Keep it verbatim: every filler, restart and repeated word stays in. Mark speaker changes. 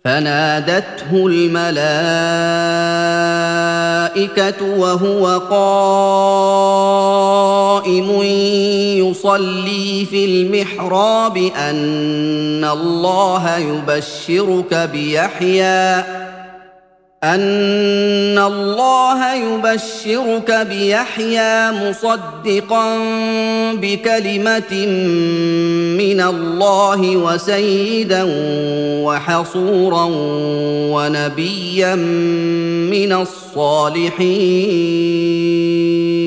Speaker 1: فنادته الملائكة وهو قائم يصلي في المحراب أن الله يبشرك بيحيى أن الله يبشرك بيحيى مصدقا بكلمة من الله وسيدا وحصورا ونبيا من الصالحين